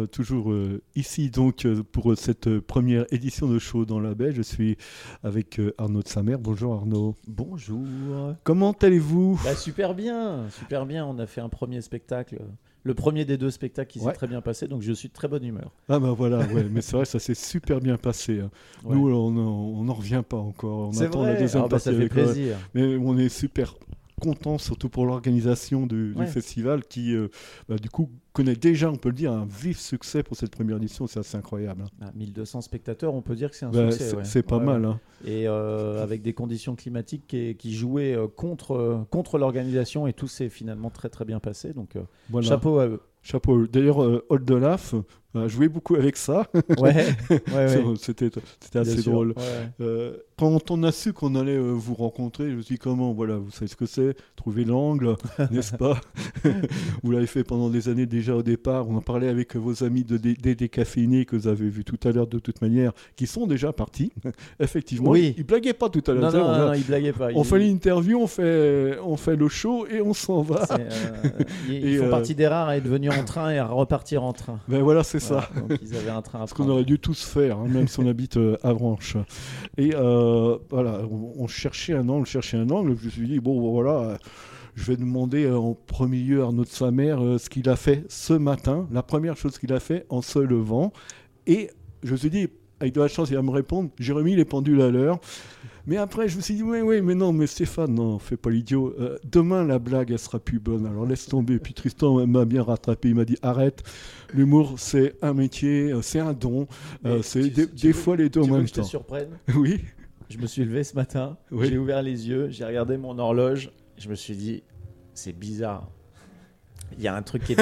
toujours ici donc pour cette première édition de Chaud dans la baie. Je suis avec Arnaud de Samer. Bonjour Arnaud. Bonjour. Comment allez-vous ? Super bien, super bien. On a fait un premier spectacle, le premier des deux spectacles qui s'est très bien passé, donc je suis de très bonne humeur. Ah bah voilà, ouais, mais c'est vrai, ça s'est super bien passé. Hein. Ouais. Nous, on n'en revient pas encore. On c'est attend vrai. la deuxième partie. Ça fait plaisir. Mais on est super content, surtout pour l'organisation du festival qui, du coup, connaît déjà, on peut le dire, un vif succès pour cette première édition. C'est assez incroyable. Hein. 1200 spectateurs, on peut dire que c'est un succès. C'est pas mal. Hein. Et avec des conditions climatiques qui jouaient contre l'organisation, et tout s'est finalement très très bien passé. Donc voilà. Chapeau à eux. Chapeau. D'ailleurs, Old Olaf a joué beaucoup avec ça. Ouais. C'était assez drôle. Ouais. Quand on a su qu'on allait vous rencontrer, je me suis dit comment, voilà, vous savez ce que c'est, trouver l'angle, n'est-ce pas? Vous l'avez fait pendant des années déjà au départ. On en parlait avec vos amis de Décaféinés que vous avez vus tout à l'heure de toute manière, qui sont déjà partis. Effectivement, oui. Ils blaguaient pas tout à l'heure. Non, ils blaguaient pas. On fait l'interview, on fait le show et on s'en va. Ils font partie des rares à être venus en train et à repartir en train. Ben voilà, c'est ça. Donc ils avaient un train à prendre. Ce qu'on aurait dû tous faire, hein, même si on habite à Branche. Et voilà, on cherchait un angle. Je me suis dit, bon, voilà, je vais demander en premier lieu à Arnaud de Samer ce qu'il a fait ce matin, la première chose qu'il a fait en se levant. Et je me suis dit, avec de la chance, il va me répondre, j'ai remis les pendules à l'heure. Mais après, je me suis dit, oui, mais non, mais Stéphane, non, fais pas l'idiot. Demain, la blague, elle sera plus bonne. Alors laisse tomber. Puis Tristan m'a bien rattrapé. Il m'a dit, arrête. L'humour, c'est un métier, c'est un don. C'est des fois les deux en même temps. Tu veux que je te surprenne ? Oui. Je me suis levé ce matin, j'ai ouvert les yeux, j'ai regardé mon horloge. Je me suis dit, c'est bizarre. Il y a un truc qui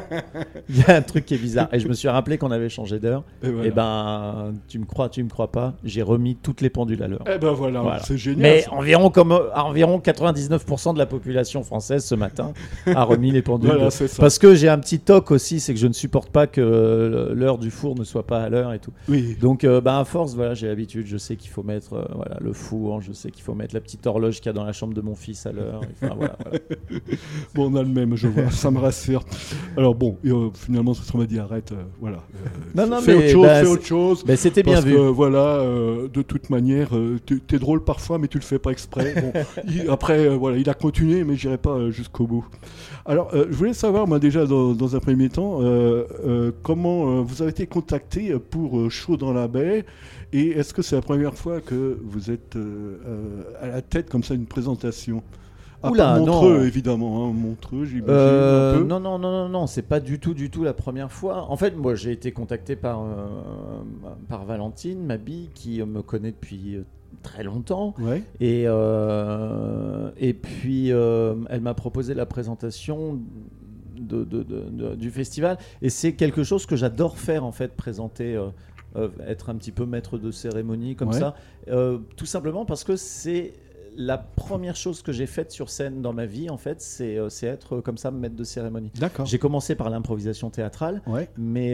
est bizarre. Et je me suis rappelé qu'on avait changé d'heure. Et ben, tu me crois pas, j'ai remis toutes les pendules à l'heure. Et ben voilà. C'est génial. Mais environ 99% de la population française ce matin a remis les pendules. Voilà, c'est ça. Parce que j'ai un petit toc aussi, c'est que je ne supporte pas que l'heure du four ne soit pas à l'heure et tout. Oui. Donc à force, voilà, j'ai l'habitude. Je sais qu'il faut mettre le four, je sais qu'il faut mettre la petite horloge qu'il y a dans la chambre de mon fils à l'heure. Enfin, voilà. Bon, on a le même, je vois. Ça me rassure. Alors bon, finalement, on m'a dit arrête, voilà. Fais autre chose. Mais c'était bien vu. Parce que voilà, de toute manière, t'es drôle parfois, mais tu le fais pas exprès. Bon, il a continué, mais j'irai pas jusqu'au bout. Alors, je voulais savoir, moi déjà dans un premier temps, comment vous avez été contacté pour Chaud dans la baie, et est-ce que c'est la première fois que vous êtes à la tête comme ça d'une présentation? Montreux, non. Évidemment, hein, Montreux, j'imagine un peu. Non, c'est pas du tout la première fois. En fait, moi, j'ai été contacté par Valentine, ma bille, qui me connaît depuis très longtemps. Ouais. Et puis, elle m'a proposé la présentation du festival. Et c'est quelque chose que j'adore faire, en fait, présenter, être un petit peu maître de cérémonie, comme ça. Tout simplement parce que c'est... La première chose que j'ai faite sur scène dans ma vie, en fait, c'est être comme ça, maître de cérémonie. D'accord. J'ai commencé par l'improvisation théâtrale, mais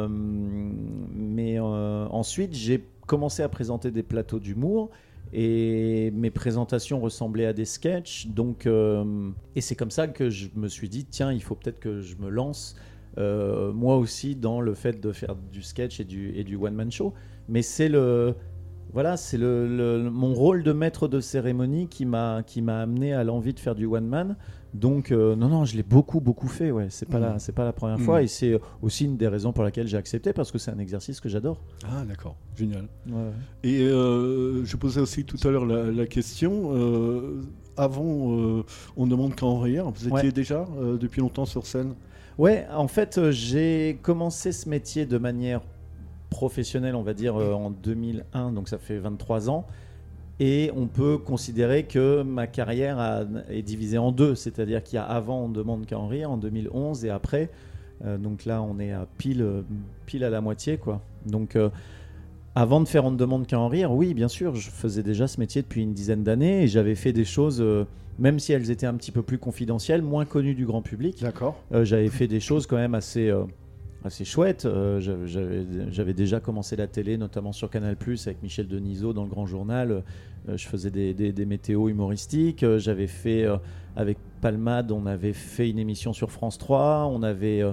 ensuite, j'ai commencé à présenter des plateaux d'humour et mes présentations ressemblaient à des sketchs. Donc, et c'est comme ça que je me suis dit, tiens, il faut peut-être que je me lance moi aussi dans le fait de faire du sketch et du one-man show. Mais c'est mon rôle de maître de cérémonie qui m'a amené à l'envie de faire du one man. Donc non, je l'ai beaucoup fait. Ouais, c'est pas la première fois, et c'est aussi une des raisons pour laquelle j'ai accepté, parce que c'est un exercice que j'adore. Ah d'accord, génial. Ouais. Et je posais aussi tout à l'heure la question. Avant, on ne demande qu'à en rire. Vous étiez déjà depuis longtemps sur scène? Ouais, en fait, j'ai commencé ce métier de manière professionnel, on va dire, en 2001, donc ça fait 23 ans, et on peut considérer que ma carrière est divisée en deux, c'est-à-dire qu'il y a avant On ne demande qu'à en rire, en 2011, et après, donc là on est à pile à la moitié, quoi. Donc avant de faire On ne demande qu'à en rire, oui, bien sûr, je faisais déjà ce métier depuis une dizaine d'années, et j'avais fait des choses, même si elles étaient un petit peu plus confidentielles, moins connues du grand public. D'accord. J'avais fait des choses quand même assez chouette. J'avais déjà commencé la télé, notamment sur Canal+, avec Michel Denisot dans le Grand Journal. Je faisais des météos humoristiques. J'avais fait, avec Palmade, on avait fait une émission sur France 3. On avait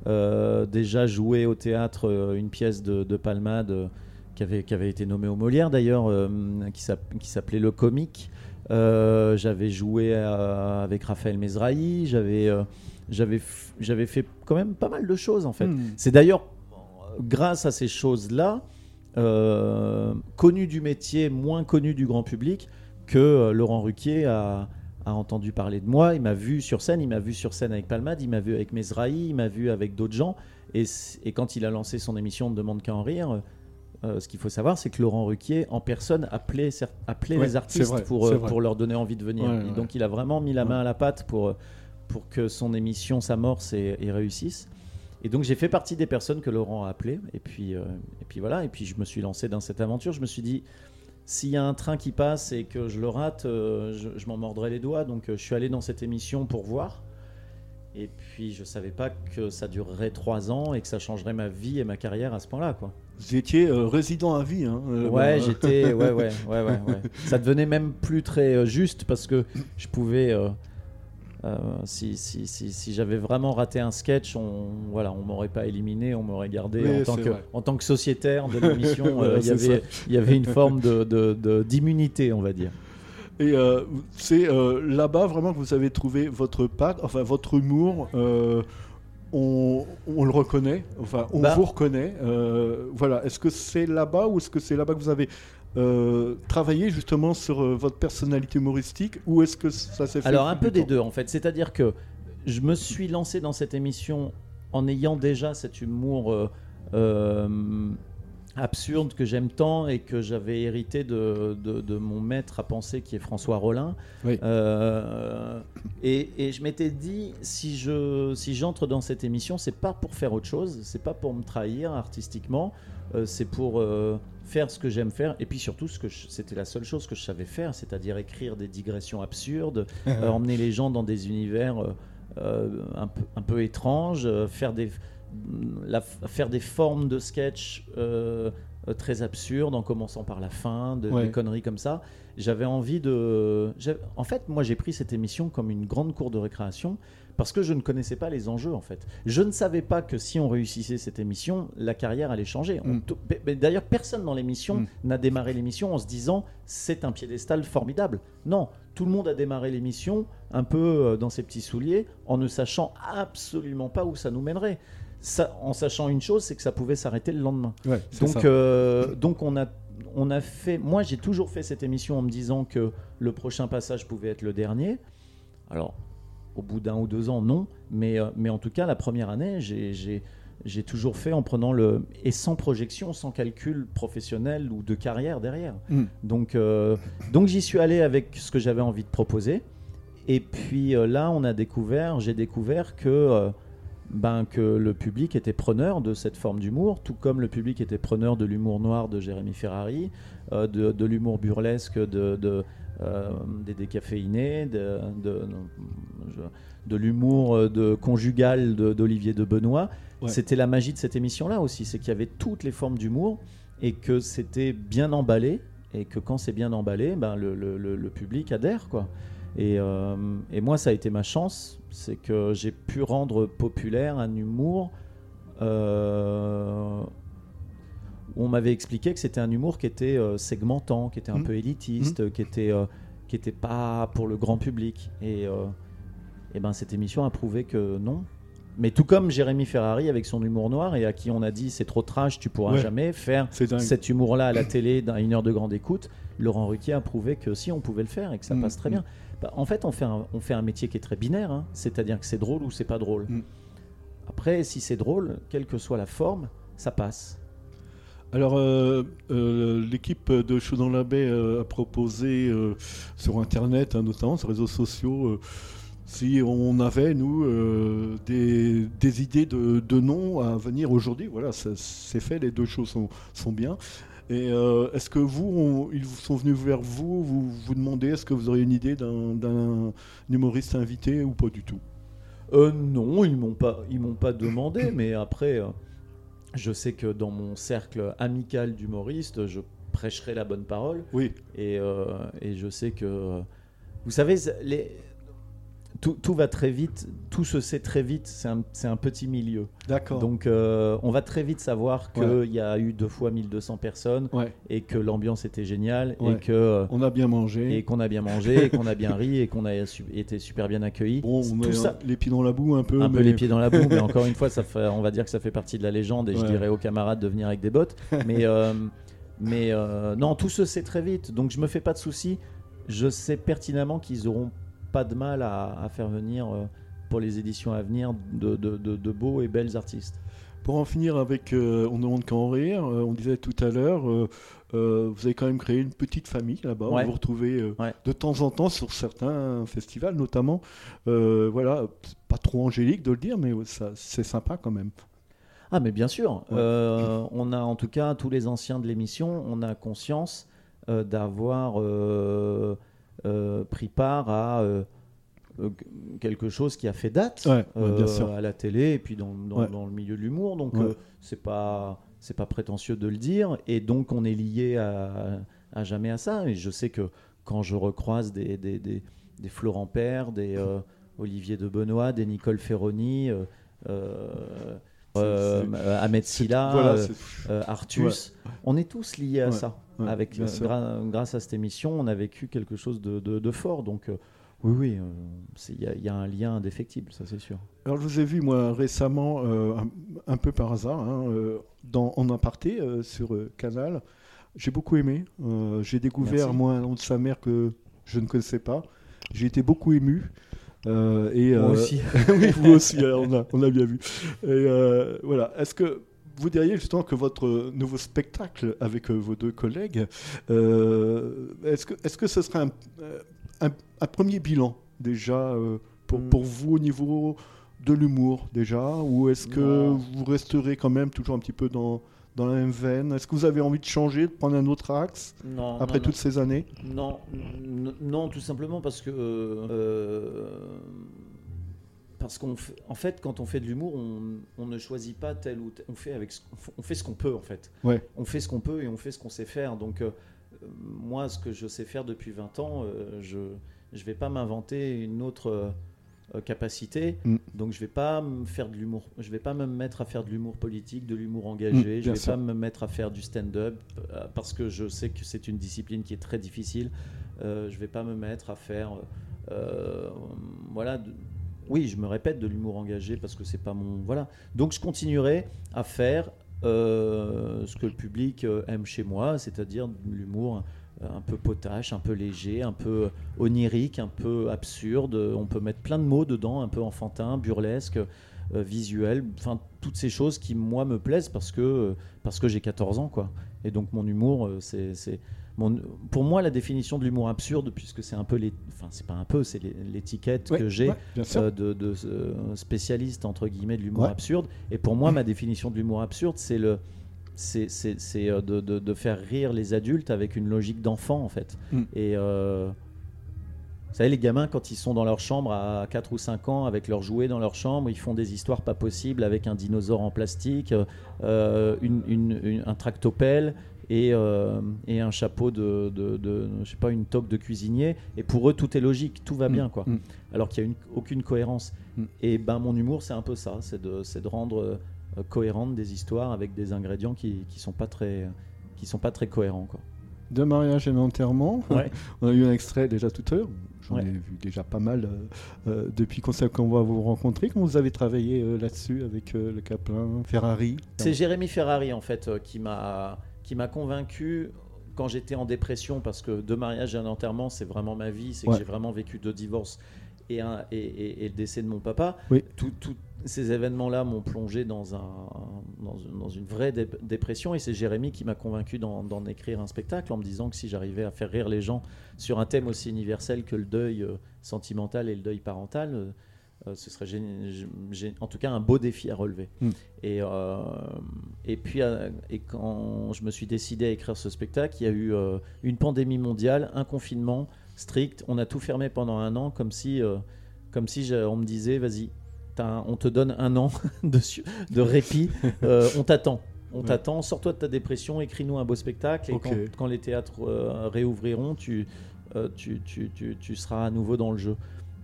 déjà joué au théâtre une pièce de Palmade qui avait été nommée au Molière d'ailleurs, qui s'appelait Le Comique. J'avais joué avec Raphaël Mesrahi, j'avais fait quand même pas mal de choses en fait. C'est d'ailleurs grâce à ces choses-là, connu du métier, moins connu du grand public, que Laurent Ruquier a entendu parler de moi. Il m'a vu sur scène avec Palmade, il m'a vu avec Mesrahi, il m'a vu avec d'autres gens. Et quand il a lancé son émission Ne demande qu'à en rire, ce qu'il faut savoir, c'est que Laurent Ruquier, en personne, appelait les artistes pour leur donner envie de venir. Ouais. Donc il a vraiment mis la main à la pâte pour que son émission s'amorce et réussisse. Et donc j'ai fait partie des personnes que Laurent a appelées. Et puis voilà. Et puis je me suis lancé dans cette aventure. Je me suis dit, s'il y a un train qui passe et que je le rate, je m'en mordrai les doigts. Donc je suis allé dans cette émission pour voir. Et puis je savais pas que ça durerait 3 ans et que ça changerait ma vie et ma carrière à ce point-là, quoi. Vous étiez résident à vie, hein, ouais, j'étais. Ouais. Ça devenait même plus très juste parce que je pouvais. Si j'avais vraiment raté un sketch, on m'aurait pas éliminé, on m'aurait gardé en tant que sociétaire de l'émission. Il y avait une forme d'immunité, on va dire. Et c'est là-bas vraiment que vous avez trouvé votre patte, enfin votre humour. On le reconnaît, enfin on vous reconnaît. Voilà. Est-ce que c'est là-bas ou est-ce que c'est là-bas que vous avez travailler justement sur votre personnalité humoristique, ou est-ce que ça s'est fait? Alors un peu des deux en fait, c'est-à-dire que je me suis lancé dans cette émission en ayant déjà cet humour absurde que j'aime tant et que j'avais hérité de mon maître à penser qui est François Rollin. Oui. Et je m'étais dit, si j'entre dans cette émission, c'est pas pour faire autre chose, c'est pas pour me trahir artistiquement, c'est pour faire ce que j'aime faire, et puis surtout c'était la seule chose que je savais faire, c'est-à-dire écrire des digressions absurdes, emmener les gens dans des univers un peu étranges, faire des formes de sketch très absurdes en commençant par la fin, des conneries comme ça. J'avais envie en fait, moi j'ai pris cette émission comme une grande cour de récréation parce que je ne connaissais pas les enjeux en fait. Je ne savais pas que si on réussissait cette émission, la carrière allait changer. D'ailleurs, personne dans l'émission n'a démarré l'émission en se disant c'est un piédestal formidable. Non, tout le monde a démarré l'émission un peu dans ses petits souliers en ne sachant absolument pas où ça nous mènerait. En sachant une chose, c'est que ça pouvait s'arrêter le lendemain. Ouais, donc on a fait. Moi, j'ai toujours fait cette émission en me disant que le prochain passage pouvait être le dernier. Alors, au bout d'1 ou 2 ans, non. Mais en tout cas, la première année, j'ai toujours fait en prenant et sans projection, sans calcul professionnel ou de carrière derrière. Donc j'y suis allé avec ce que j'avais envie de proposer. Et puis là, j'ai découvert que le public était preneur de cette forme d'humour, tout comme le public était preneur de l'humour noir de Jérémy Ferrari, de l'humour burlesque des décaféinés, de l'humour conjugal d'Olivier de Benoît. Ouais. C'était la magie de cette émission-là aussi, c'est qu'il y avait toutes les formes d'humour et que c'était bien emballé, et que quand c'est bien emballé, le public adhère, quoi. Et moi, ça a été ma chance, c'est que j'ai pu rendre populaire un humour où on m'avait expliqué que c'était un humour qui était segmentant, qui était un peu élitiste, qui était pas pour le grand public. Et cette émission a prouvé que non. Mais tout comme Jérémy Ferrari avec son humour noir, et à qui on a dit c'est trop trash, tu pourras jamais faire cet humour-là à la télé dans 1 heure de grande écoute, Laurent Ruquier a prouvé que si, on pouvait le faire et que ça passe très bien. En fait, on fait un métier qui est très binaire, hein. C'est-à-dire que c'est drôle ou c'est pas drôle. Après, si c'est drôle, quelle que soit la forme, ça passe. Alors, l'équipe de Chaud dans la baie a proposé sur Internet, notamment sur les réseaux sociaux, si on avait, nous, des idées de noms à venir aujourd'hui. Voilà, c'est fait, les 2 choses sont bien. Et est-ce que ils sont venus vers vous demandez, est-ce que vous auriez une idée d'un humoriste invité ou pas du tout? Non, ils m'ont pas demandé, mais après, je sais que dans mon cercle amical d'humoristes, je prêcherai la bonne parole. Oui. Et je sais que, vous savez, tout va très vite, tout se sait très vite, c'est un petit milieu. D'accord. Donc on va très vite savoir qu'il y a eu 2 fois 1200 personnes et que l'ambiance était géniale et que on a bien mangé et qu'on a bien mangé et qu'on a bien ri et qu'on a été super bien accueillis. Bon, on met les pieds dans la boue un peu. Peu les pieds dans la boue, mais encore une fois, on va dire que ça fait partie de la légende et je dirais aux camarades de venir avec des bottes. Mais non, tout se sait très vite, donc je me fais pas de soucis. Je sais pertinemment qu'ils auront pas de mal à faire venir pour les éditions à venir de beaux et belles artistes. Pour en finir avec On ne demande qu'à en rire, on disait tout à l'heure, vous avez quand même créé une petite famille là-bas, vous vous retrouvez de temps en temps sur certains festivals notamment. Voilà, pas trop angélique de le dire, mais ça, c'est sympa quand même. Ah mais bien sûr, on a en tout cas, tous les anciens de l'émission, on a conscience d'avoir pris part à quelque chose qui a fait date bien sûr. à la télé et puis dans le milieu de l'humour, donc c'est pas prétentieux de le dire, et donc on est lié à jamais à ça. Et je sais que quand je recroise des Florent Père, des Olivier de Benoît, des Nicole Ferroni, Ahmed Silla, Artus, on est tous liés à ça. Avec grâce à cette émission, on a vécu quelque chose de fort. Donc oui, il y a un lien indéfectible, ça c'est sûr. Alors je vous ai vu moi récemment, un peu par hasard, en aparté sur Canal. J'ai beaucoup aimé. J'ai découvert moi un nom de sa mère que je ne connaissais pas. J'ai été beaucoup ému. Moi aussi. Oui, vous aussi, on a bien vu. Et voilà. Est-ce que vous diriez justement que votre nouveau spectacle avec vos 2 collègues, est-ce que ce serait un premier bilan déjà pour vous au niveau de l'humour déjà, ou est-ce que vous resterez quand même toujours un petit peu dans la même veine? Est-ce que vous avez envie de changer, de prendre un autre axe après toutes ces années? Non, tout simplement parce que en fait, quand on fait de l'humour, on ne choisit pas tel ou tel. On fait ce qu'on peut en fait. On fait ce qu'on peut et on fait ce qu'on sait faire. Donc moi, ce que je sais faire depuis 20 ans, je vais pas m'inventer une autre capacité. Donc je vais pas me faire de l'humour. Je vais pas me mettre à faire de l'humour politique, de l'humour engagé. Je vais pas me mettre à faire du stand-up parce que je sais que c'est une discipline qui est très difficile. Je vais pas me mettre à faire oui, je me répète, de l'humour engagé parce que c'est pas mon Donc je continuerai à faire ce que le public aime chez moi, c'est-à-dire de l'humour un peu potache, un peu léger, un peu onirique, un peu absurde. On peut mettre plein de mots dedans, un peu enfantin, burlesque, visuel, enfin toutes ces choses qui moi me plaisent parce que j'ai 14 ans quoi. Et donc mon humour pour moi la définition de l'humour absurde, puisque c'est un peu c'est l'étiquette que j'ai de spécialiste entre guillemets de l'humour absurde. Et pour moi ma définition de l'humour absurde c'est de faire rire les adultes avec une logique d'enfant en fait. Et vous savez, les gamins, quand ils sont dans leur chambre à 4 ou 5 ans avec leurs jouets dans leur chambre, ils font des histoires pas possibles avec un dinosaure en plastique, un tractopelle et un chapeau je sais pas, une toque de cuisinier. Et pour eux, tout est logique, tout va bien, quoi. Alors qu'il n'y a aucune cohérence. Et mon humour, c'est un peu ça, c'est de rendre cohérentes des histoires avec des ingrédients qui sont pas très cohérents, quoi. De mariage et d'enterrement. On a eu un extrait déjà tout à l'heure. J'en ai vu déjà pas mal depuis qu'on va vous rencontrer. Comment vous avez travaillé là-dessus avec le Caplin, Ferrari? C'est Jérémy Ferrari en fait qui m'a convaincu quand j'étais en dépression, parce que de mariage et un enterrement, c'est vraiment ma vie. C'est que j'ai vraiment vécu 2 divorces et le décès de mon papa. Tous ces événements-là m'ont plongé dans une vraie dépression, et c'est Jérémy qui m'a convaincu d'en écrire un spectacle en me disant que si j'arrivais à faire rire les gens sur un thème aussi universel que le deuil sentimental et le deuil parental, ce serait en tout cas un beau défi à relever. Et puis quand je me suis décidé à écrire ce spectacle, il y a eu une pandémie mondiale, un confinement strict, on a tout fermé pendant 1 an, comme si on me disait vas-y, on te donne 1 an de répit, on t'attend, sors-toi de ta dépression, écris-nous un beau spectacle, et quand les théâtres réouvriront, tu seras à nouveau dans le jeu.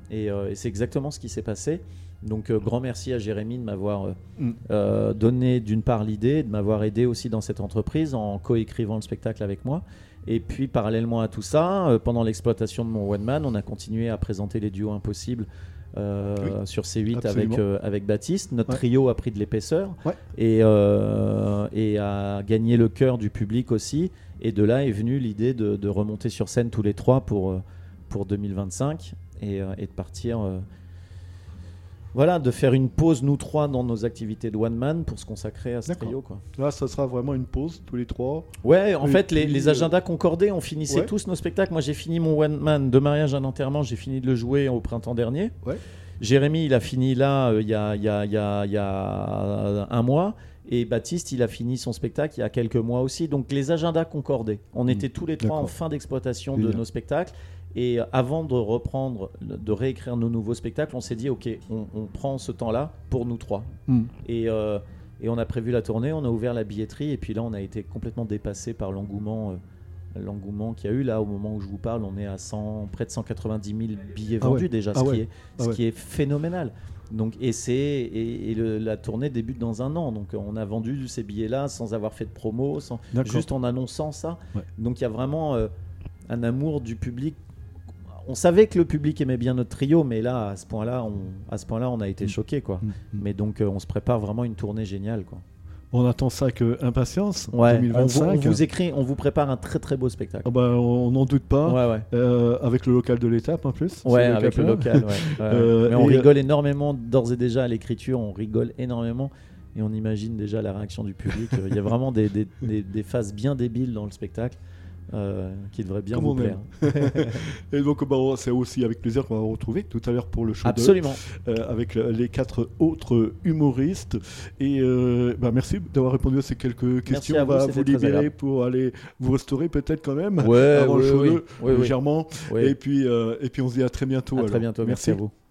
Et c'est exactement ce qui s'est passé. Donc grand merci à Jérémy de m'avoir donné d'une part l'idée, de m'avoir aidé aussi dans cette entreprise en coécrivant le spectacle avec moi. Et puis parallèlement à tout ça, pendant l'exploitation de mon one man, on a continué à présenter les duos impossibles sur C8 avec Baptiste. Notre trio a pris de l'épaisseur et a gagné le cœur du public aussi. Et de là est venue l'idée de remonter sur scène tous les trois pour 2025 et de partir... Voilà, de faire une pause, nous trois, dans nos activités de one man pour se consacrer à ce trio, quoi. Là, ça sera vraiment une pause, tous les trois. Ouais, en fait, les agendas concordaient, on finissait tous nos spectacles. Moi, j'ai fini mon one man de mariage à l'enterrement, j'ai fini de le jouer au printemps dernier. Ouais. Jérémy, il a fini là, il y a un mois. Et Baptiste, il a fini son spectacle il y a quelques mois aussi. Donc, les agendas concordaient. On était tous les trois en fin d'exploitation de nos spectacles. Et avant de reprendre, de réécrire nos nouveaux spectacles, on s'est dit, OK, on prend ce temps-là pour nous trois. Et on a prévu la tournée, on a ouvert la billetterie, et puis là, on a été complètement dépassé par l'engouement qu'il y a eu. Là, au moment où je vous parle, on est à près de 190 000 billets vendus déjà, ce qui est phénoménal. Donc, la tournée débute dans un an. Donc, on a vendu ces billets-là sans avoir fait de promo, juste en annonçant ça. Ouais. Donc, il y a vraiment un amour du public. On savait que le public aimait bien notre trio, mais là, à ce point-là, on a été choqués, quoi. Mais donc, on se prépare vraiment une tournée géniale, quoi. On attend ça avec impatience. 2025. On vous prépare un très très beau spectacle. On n'en doute pas. Avec le local de l'étape en plus. Avec le local. Mais on rigole énormément d'ores et déjà à l'écriture. On rigole énormément et on imagine déjà la réaction du public. Il y a vraiment des phases bien débiles dans le spectacle. Qui devrait bien vous plaire. Et donc c'est aussi avec plaisir qu'on va vous retrouver tout à l'heure pour le show avec les 4 autres humoristes. Et merci d'avoir répondu à ces quelques questions. On va vous libérer pour aller vous restaurer peut-être quand même avant le show légèrement. Et puis on se dit à très bientôt. Très bientôt. Merci à vous.